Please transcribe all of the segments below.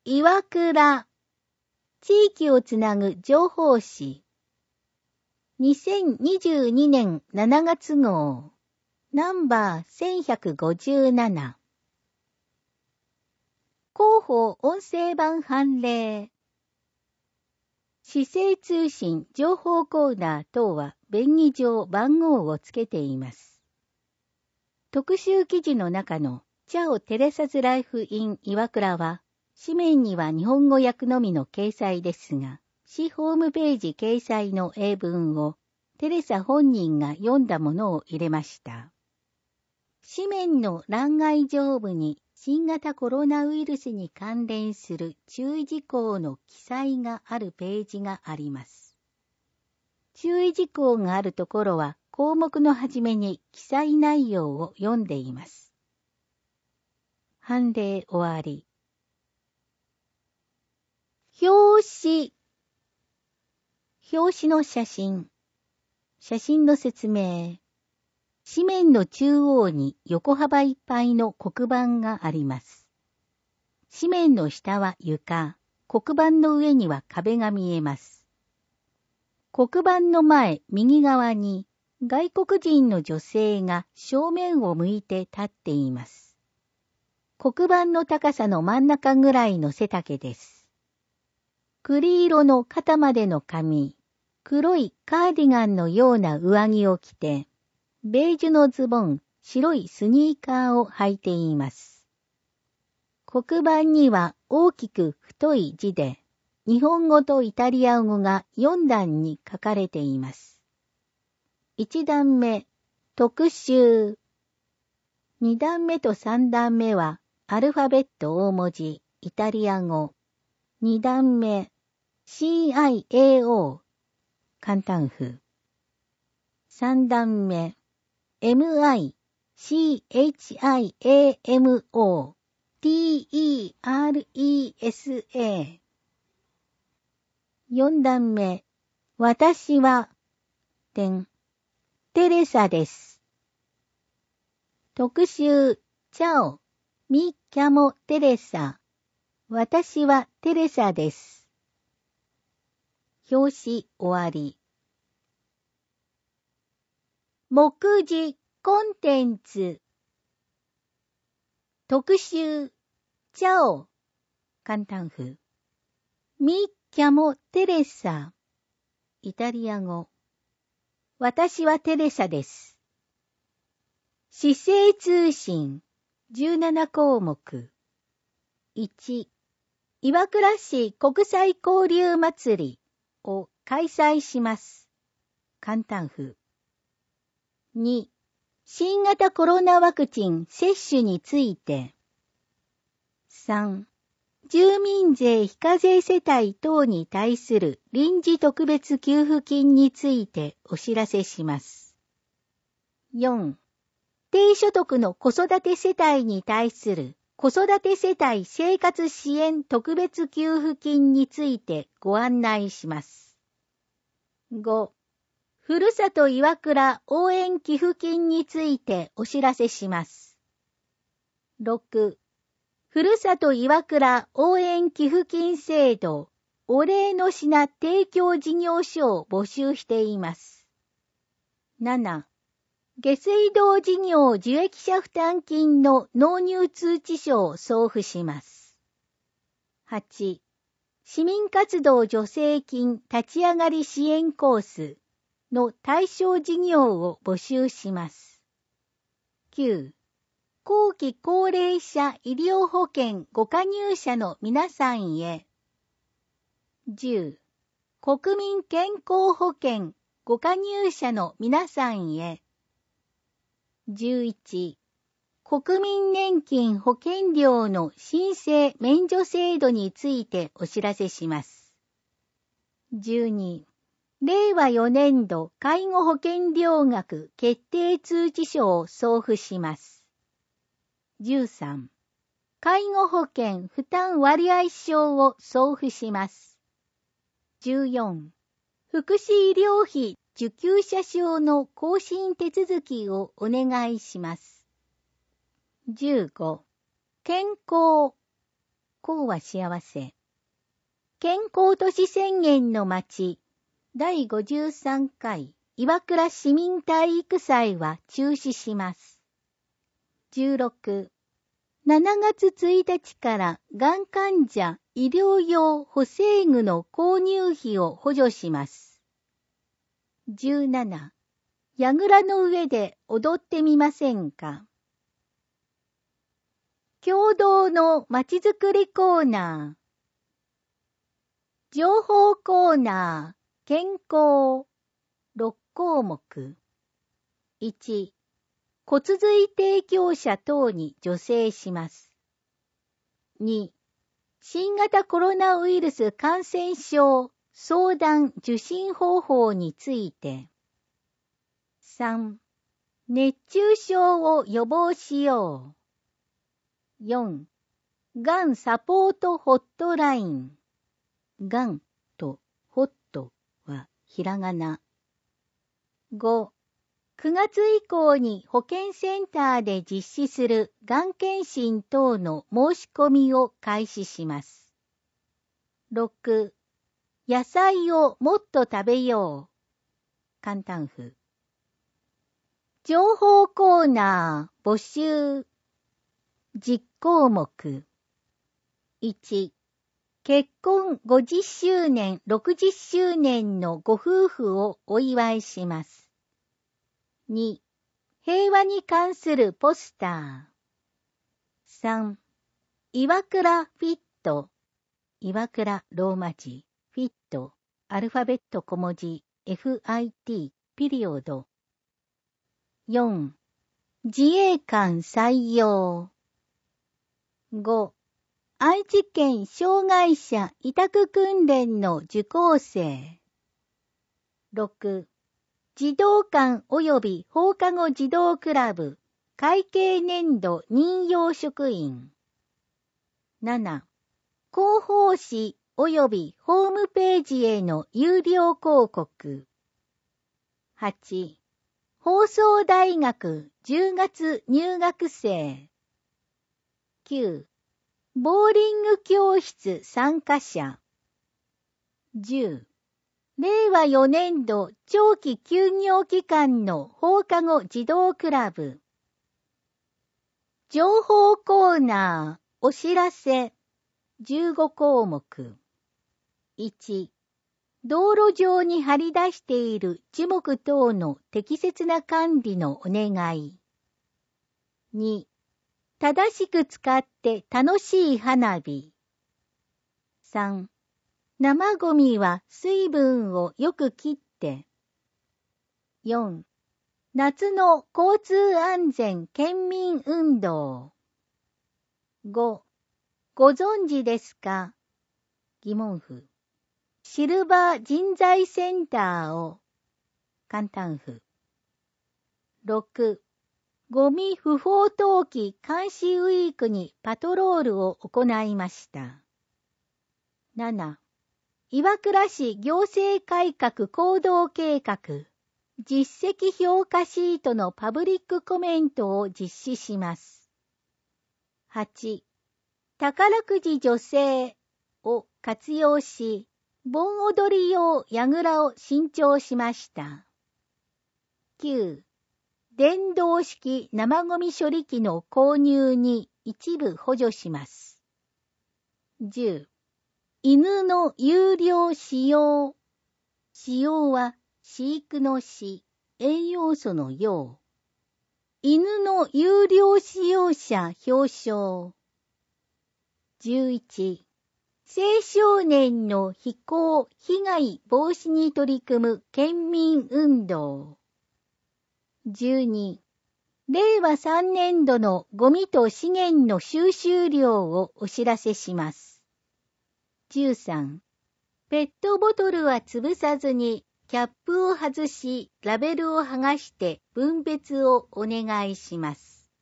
岩倉。地域をつなぐ情報誌。2022年7月号。ナンバー1157。広報音声版判例。市政通信情報コーナー等は便宜上番号をつけています。特集記事の中のチャオ・テレサズ・ライフ・イン・岩倉は、紙面には日本語訳のみの掲載ですが、市ホームページ掲載の英文をテレサ本人が読んだものを入れました。紙面の欄外上部に新型コロナウイルスに関連する注意事項の記載があるページがあります。注意事項があるところは項目の初めに記載内容を読んでいます。判例終わり。表紙。表紙の写真。写真の説明。紙面の中央に横幅いっぱいの黒板があります。紙面の下は床、黒板の上には壁が見えます。黒板の前、右側に外国人の女性が正面を向いて立っています。黒板の高さの真ん中ぐらいの背丈です。栗色の肩までの髪、黒いカーディガンのような上着を着て、ベージュのズボン、白いスニーカーを履いています。黒板には大きく太い字で、日本語とイタリア語が4段に書かれています。1段目、特集。2段目と3段目は、アルファベット大文字、イタリア語。2段目、CIAO、簡単符。3段目、MICHIAMO、TERESA。4段目、私は、テレサです。特集、チャオ。ミ・キャモ・テレサ。私はテレサです。表紙終わり。目次コンテンツ。特集、チャオ。簡単符。ミ・キャモ・テレサ。イタリア語。私はテレサです。市政通信。17項目。1、岩倉市国際交流祭りを開催します。簡単符。2、新型コロナワクチン接種について。3、住民税非課税世帯等に対する臨時特別給付金についてお知らせします。4、低所得の子育て世帯に対する子育て世帯生活支援特別給付金についてご案内します。5、ふるさと岩倉応援寄付金についてお知らせします。6、ふるさと岩倉応援寄付金制度お礼の品提供事業所を募集しています。7、下水道事業受益者負担金の納入通知書を送付します。8、市民活動助成金立ち上がり支援コースの対象事業を募集します。9、後期高齢者医療保険ご加入者の皆さんへ。10、国民健康保険ご加入者の皆さんへ。11、国民年金保険料の申請免除制度についてお知らせします。12、令和4年度介護保険料額決定通知書を送付します。13、介護保険負担割合証を送付します。14、福祉医療費受給者証の更新手続きをお願いします。15、健康、 幸は幸せ。健康都市宣言の町、第53回岩倉市民体育祭は中止します。16、7月1日からがん患者医療用補正具の購入費を補助します。17、櫓の上で踊ってみませんか。共同のまちづくりコーナー。情報コーナー、健康、6項目。1、骨髄提供者等に助成します。2、新型コロナウイルス感染症相談受診方法について。3、熱中症を予防しよう。4、がんサポートホットライン。がんとホットはひらがな。5、9月以降に保健センターで実施するがん検診等の申し込みを開始します。6、野菜をもっと食べよう。簡単譜。情報コーナー募集。10項目。1、結婚50周年、60周年のご夫婦をお祝いします。2、平和に関するポスター。3、岩倉フィット。岩倉ローマ字、フィット、アルファベット小文字、FIT、ピリオド。4、自衛官採用。5、愛知県障害者委託訓練の受講生。6、児童館及び放課後児童クラブ会計年度任用職員。7、広報誌及びホームページへの有料広告。8、放送大学10月入学生。9、ボーリング教室参加者。10、令和4年度長期休業期間の放課後児童クラブ。情報コーナー、お知らせ。15項目。1、道路上に張り出している樹木等の適切な管理のお願い。2、正しく使って楽しい花火。3、生ゴミは水分をよく切って。4、夏の交通安全県民運動。5、ご存知ですか？疑問符。シルバー人材センターを。簡単符。6、ゴミ不法投棄監視ウィークにパトロールを行いました。7、岩倉市行政改革行動計画、実績評価シートのパブリックコメントを実施します。8、宝くじ助成を活用し、盆踊り用櫓を新調しました。9、電動式生ゴミ処理機の購入に一部補助します。10、犬の有料使用。使用は飼育の飼、栄養素の養。犬の有料使用者表彰。11、青少年の非行・被害防止に取り組む県民運動。12、令和3年度のゴミと資源の収集量をお知らせします。13、ペットボトルは潰さずにキャップを外しラベルを剥がして分別をお願いします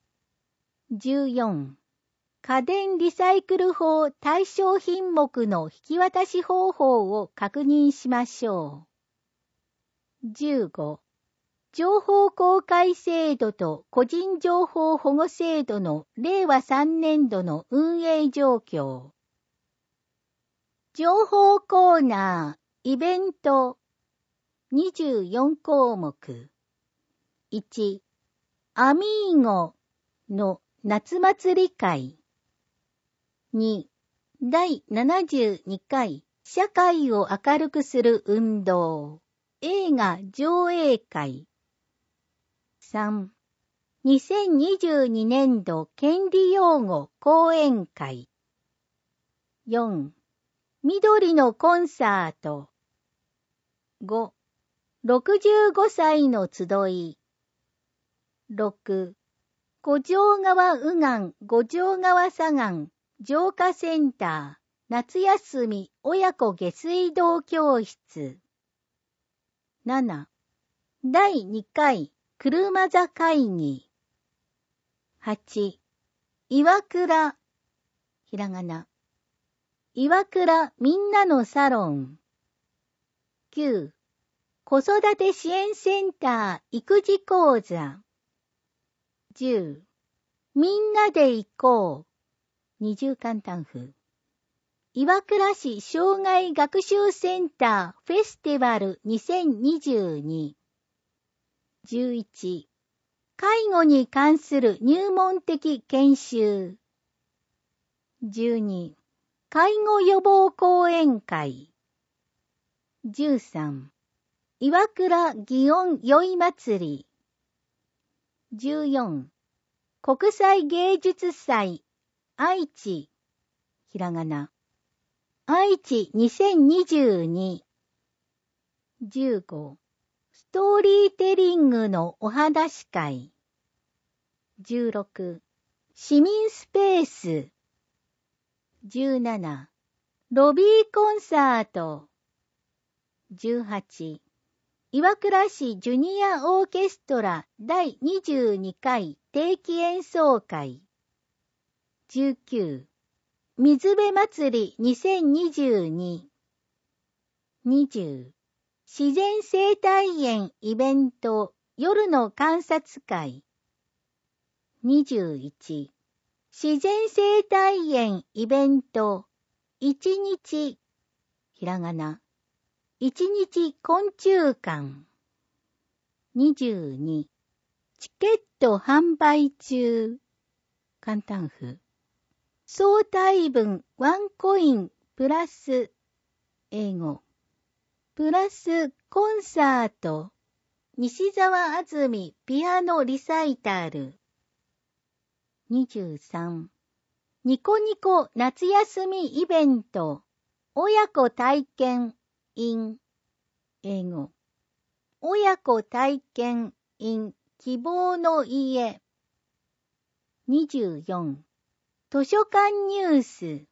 。14、家電リサイクル法対象品目の引き渡し方法を確認しましょう。15、情報公開制度と個人情報保護制度の令和3年度の運営状況。 情報コーナー、イベント、24項目。1、アミーゴの夏祭り会。2、第72回社会を明るくする運動、映画上映会。3、2022年度権利擁護講演会。4、緑のコンサート。5、65歳の集い。6、五条川右岸五条川左岸浄化センター夏休み親子下水道教室。7、第2回車座会議。8、岩倉、ひらがな。岩倉みんなのサロン。9、子育て支援センター育児講座。10、みんなで行こう。二重簡単譜。岩倉市障害学習センターフェスティバル2022。11、介護に関する入門的研修。12、介護予防講演会。13、岩倉祇園宵祭り。14、国際芸術祭愛知、ひらがな。愛知2022。15、ストーリーテリングのお話会。16、市民スペース。17、ロビーコンサート。18、岩倉市ジュニアオーケストラ第22回定期演奏会。19、水辺祭り2022。20、自然生態園イベント夜の観察会。21、自然生態園イベント一日、ひらがな。一日昆虫館。22、チケット販売中。簡単譜。相対分ワンコインプラス、英語。プラスコンサート。西澤あずみピアノリサイタル。23、ニコニコ夏休みイベント。親子体験 in 英語。親子体験 in 希望の家。24、図書館ニュース。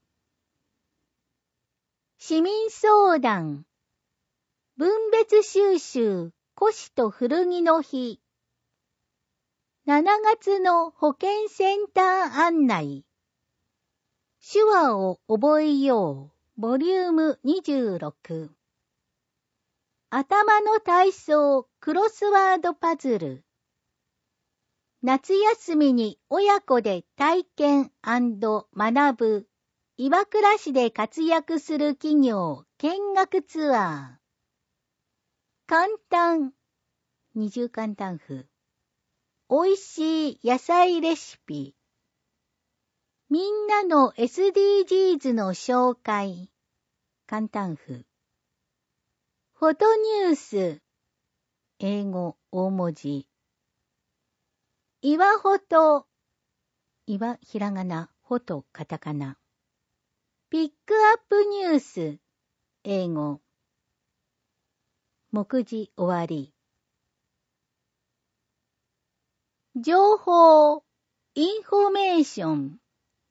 市民相談。分別収集古紙と古着の日。7月の保健センター案内。手話を覚えよう。ボリューム26。頭の体操クロスワードパズル。夏休みに親子で体験&学ぶ。岩倉市で活躍する企業見学ツアー。簡単。二重簡単譜。おいしい野菜レシピ。みんなの SDGs の紹介。簡単譜。フォトニュース。英語大文字。岩フォト。岩ひらがな、フォトカタカナ。ピックアップニュース。英語。目次終わり。情報。インフォメーション。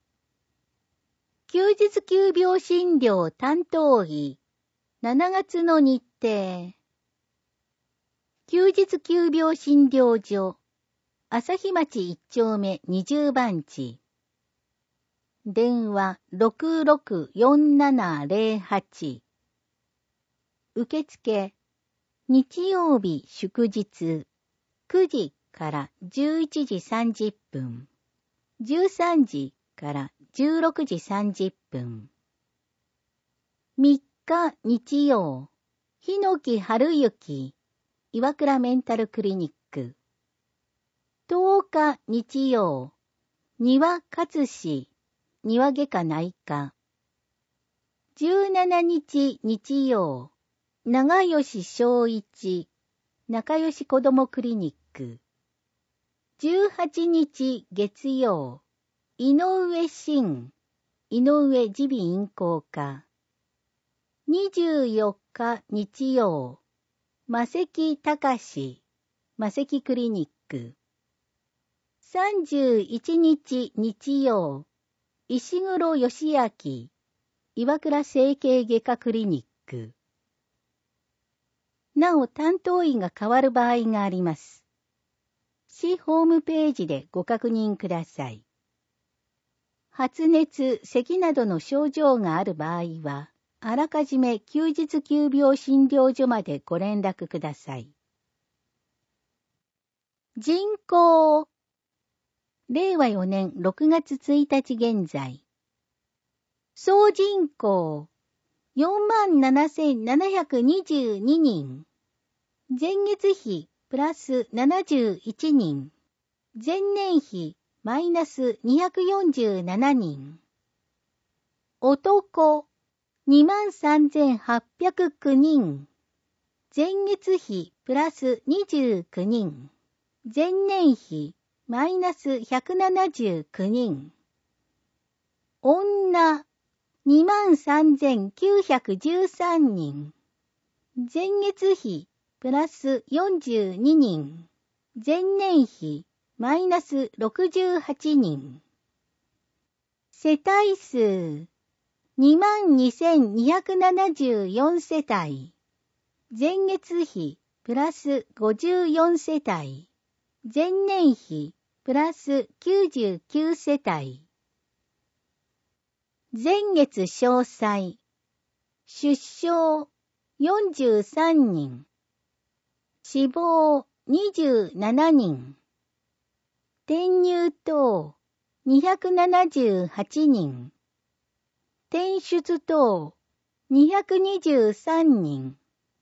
休日急病診療担当医。7月の日程。休日急病診療所。朝日町1丁目20番地。電話664708。受付。日曜日祝日。9時から11時30分。13時から16時30分。 3日日曜、日野木春之、岩倉メンタルクリニック。10日日曜、庭勝志、庭外科内科。17日日曜、長吉正一、仲良し子どもクリニック。18日月曜、井上真、井上耳鼻咽喉科。24日日曜、魔石隆、魔石クリニック。31日日曜、石黒義明、岩倉整形外科クリニック。なお担当医が変わる場合があります。市ホームページでご確認ください。発熱、咳などの症状がある場合は、あらかじめ休日急病診療所までご連絡ください。人口。令和4年6月1日現在。総人口。47,722 人。前月比プラス71人。前年比マイナス247人。男。23,809 人。前月比プラス29人。前年比マイナス179人。女。23,913 人。前月比プラス42人。前年比マイナス68人。世帯数。22,274 世帯。前月比プラス54世帯。前年比プラス99世帯。前月詳細。出生43人。死亡27人。転入等278人。転出等223人。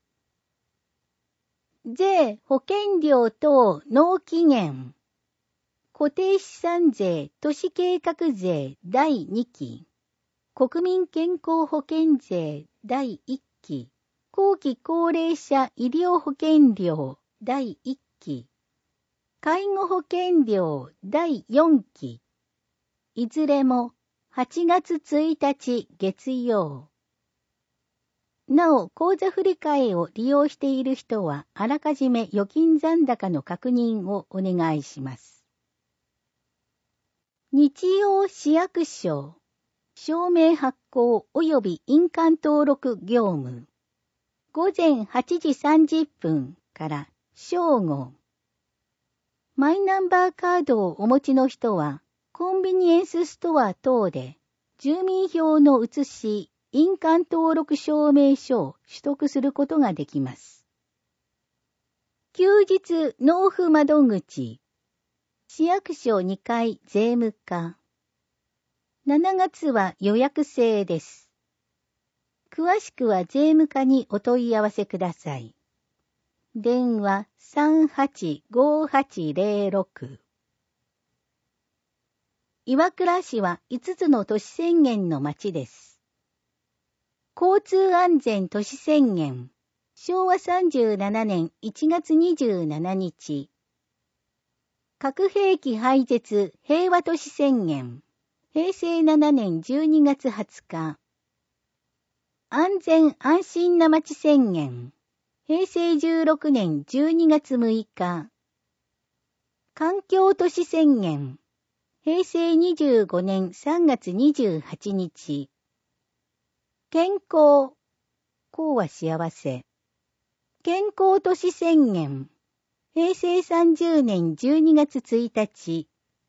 税保険料等納期限。固定資産税都市計画税第2期。国民健康保険税第1期。後期高齢者医療保険料第1期。介護保険料第4期。いずれも8月1日月曜。なお、口座振替を利用している人は、あらかじめ預金残高の確認をお願いします。日曜市役所、証明発行及び印鑑登録業務。午前8時30分から正午。マイナンバーカードをお持ちの人は、コンビニエンスストア等で住民票の写し、印鑑登録証明書を取得することができます。休日納付窓口。市役所2階税務課。7月は予約制です。詳しくは税務課にお問い合わせください。電話385806。岩倉市は5つの都市宣言の町です。交通安全都市宣言。昭和37年1月27日。核兵器廃絶平和都市宣言。平成7年12月20日。安全安心な町宣言。平成16年12月6日。環境都市宣言。平成25年3月28日。健康。幸は幸せ。健康都市宣言。平成30年12月1日。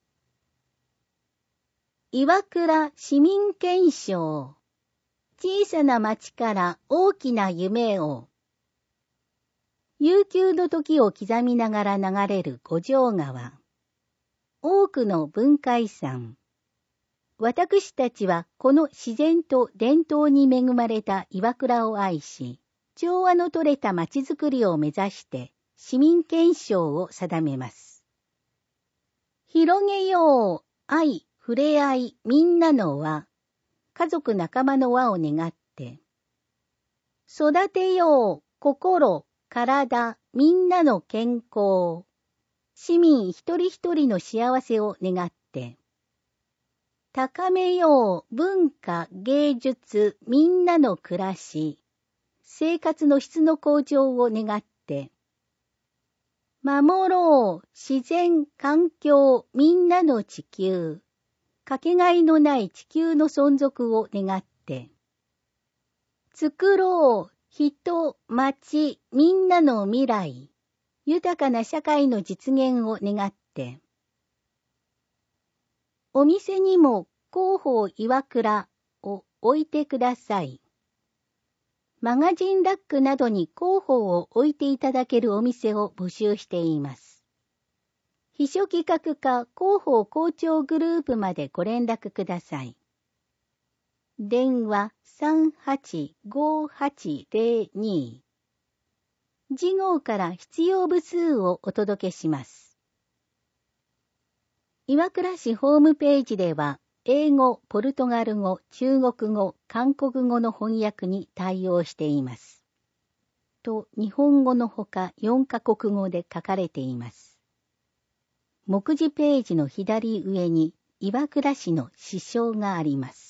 岩倉市民憲章。小さな町から大きな夢を。悠久の時を刻みながら流れる五条川。多くの文化遺産。 私たちはこの自然と伝統に恵まれた岩倉を愛し、調和の取れた町づくりを目指して市民憲章を定めます。広げよう、愛、触れ合い、みんなの輪、家族仲間の輪を願って、育てよう、心、体、みんなの健康、市民一人一人の幸せを願って、高めよう、文化、芸術、みんなの暮らし、生活の質の向上を願って、守ろう、自然、環境、みんなの地球、かけがえのない地球の存続を願って、作ろう、人、町、みんなの未来、豊かな社会の実現を願って、お店にも広報岩倉を置いてください。マガジンラックなどに広報を置いていただけるお店を募集しています。秘書企画課広報校長グループまでご連絡ください。電話385802。次号から必要部数をお届けします。岩倉市ホームページでは、英語、ポルトガル語、中国語、韓国語の翻訳に対応しています。と、日本語のほか4カ国語で書かれています。目次ページの左上に岩倉市の市章があります。